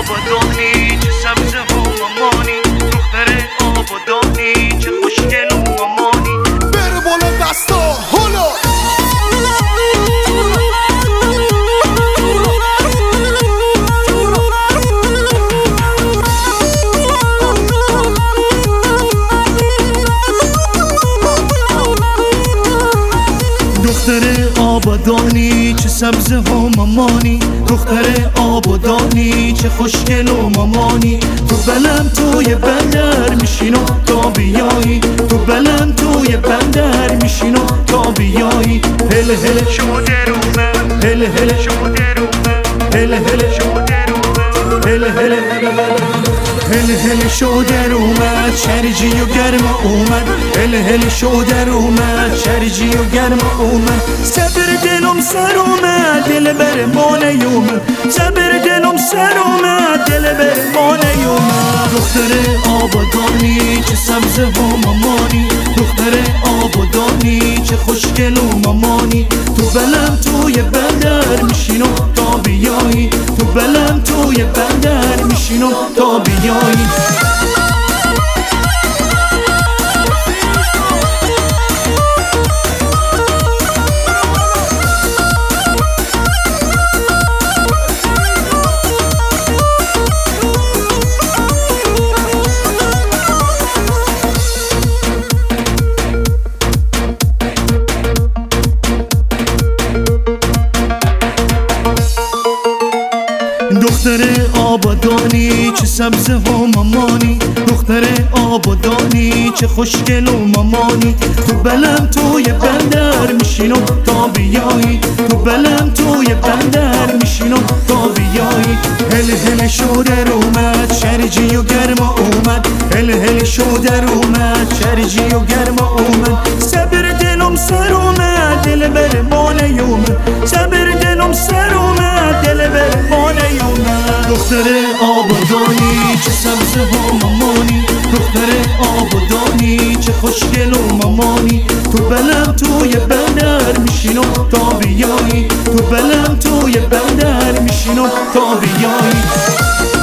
آبادانی چه سبز و مامانی، دختر آبادانی چه خوشگل و مامانی. بره بالا دستا هلا. دختر آبادانی چه سبز و مامانی، دختر آبادانی چه خوشگل و مامانی. تو بلم توی بندر میشین و تا بیایی، تو بلم توی بندر میشین و تا بیایی. هله هله شده رو من، هله هله شده رو من، هله هله شده رو من، هله هله هله هله شده رو من. شرجی و گرم اومد، هله هله شده رو من. شرجی و گرم اومد. صبر دلم سر اومد، دل بر ما نیومد. صبر دلم سر اومد، دل بر ما نیومد. دختر آبادانی چه سبز و مامانی، دختر آبادانی چه خوشگل و مامانی. تو بلم توی بندر میشین و تا بیایی، تو بلم توی بندر میشین و تا بیایی. دختر آبادانی چه سبز و مامانی، دختر آبادانی چه خوشگل و مامانی. تو بلم توی بندر میشین و تا بیایی، تو بلم توی بندر میشین و تا بیایی. هله هله شده رو اومد، شرجی و گرم اومد. هله هله شده رو اومد، شرجی و گرم اومد. صبر دلم سر اومد، دل بر ما نیومد. صبر دلم سر اومد، دل بر ما نیومد. دختر آبادانی چه سبز و مامانی، دختر آبادانی چه خوشگل و مامانی. تو بلم توی بندر میشین و تا بیایی، تو بلم توی بندر میشین و تا بیایی.